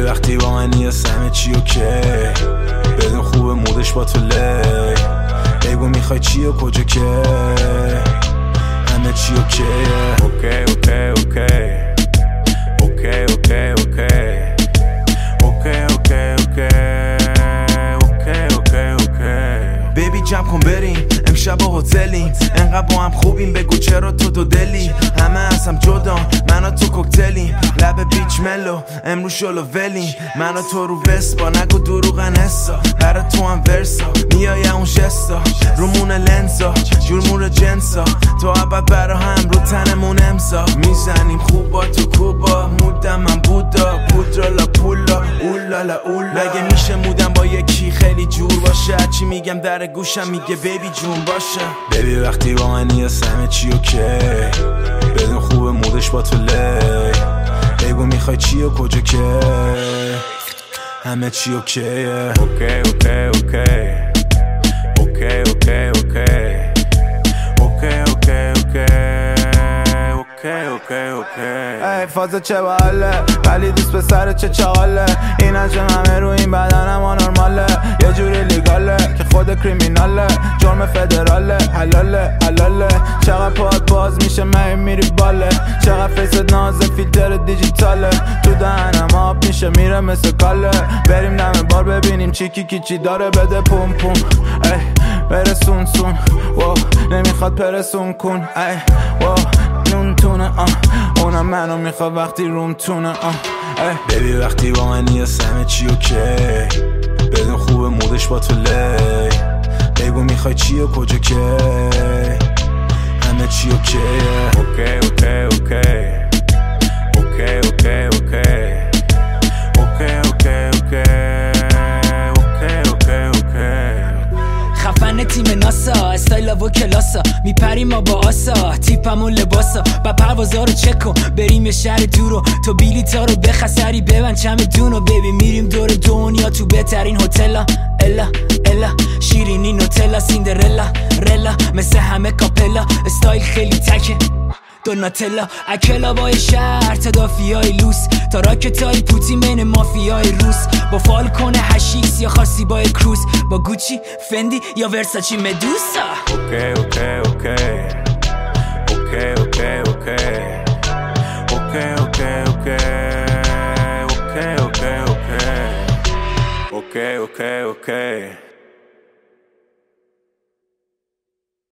وقتی با من نیست همه چی اوکی، بدون خوب مودش با تو لی، بگو میخوای چی و کجا که همه چی اوکیه. اوکی اوکی اوکی اوکی اوکی اوکی اوکی اوکی اوکی اوکی. بیبی جمع کن بریم امشب با هتلیم، انقدر با هم خوبیم بگو چرا تو دو دلی، همه از هم جدا من و تو کوکتلیم، لب بیچ ملو امروز شلو ولیم، من و تو رو وسپا نگو دروغن حسا، برا تو هم ورسا میای اون جستا رومون لنزا جورمون جنسا، تو عبد برا هم رو تنمون امضا، میزنیم خوب با تو کوبا مودم من بودا پودرا لا پولا اولالا اولا، مگه میشه مودم با یکی خیلی جور باشه، چی میگم در گوشم میگه بیبی جون باشه. بیبی وقتی با من نیست همه چی اوکی، بدون خوب مودش با تو لی، بگو میخوای چی و کجا که همه چی اوکیه. اوکی اوکی اوکی اوکی اوکی اوکی اوکی اوکی اوکی اوکی. ای فازه چه باله ولی دوست به سر چه چاله، این انجام همه رو این بدنم آنورماله، یه جوری لیگاله که خود کریمیناله، جرم فدراله حلاله حلاله، چقدر پاد باز میشه من میری باله، چقدر فیست نازه فیلتر دیجیتاله، تو دهنم آب میشه میره مثل کاله، بریم دم بار ببینیم چی کی چی داره بده پوم پوم، ای برسون سون واو نمیخواد پرسون کن، ای واو نون تونه اونم منو میخواد وقتی روم تونه بیبی وقتی با من نیست همه چی اوکی، بدون خوب مودش با تو لی، بگو میخوای چی و کجا که همه چی اوکیه. اوکی اوکی اوکی اوکی اوکی اوکی اوکی اوکی اوکی اوکی. خفن تیم ناسا استایل و کلاسا میپریم ما با آسا تیپمون لباسا با پروازا رو چک کن بریم یه شهر دورو تو بیلیتا رو بخسری ببند چمدونو بیبی میریم دور دنیا تو بهترین هتلا الا الا شیرینی نوتلا سیندرلا رلا مثل همه کاپلا استایل خیلی تکه دوناتلا اکلا بای شهر تدافیای لوس تا راکتای پوتین بین مافیای روس با فالکون هشیکس یا خاصی بای کروز با گوچی فندی یا ورساچی مدوسا. اوکی اوکی اوکی اوکی اوکی اوکی اوکی اوکی اوکی اوکی اوکی اوکی اوکی اوکی.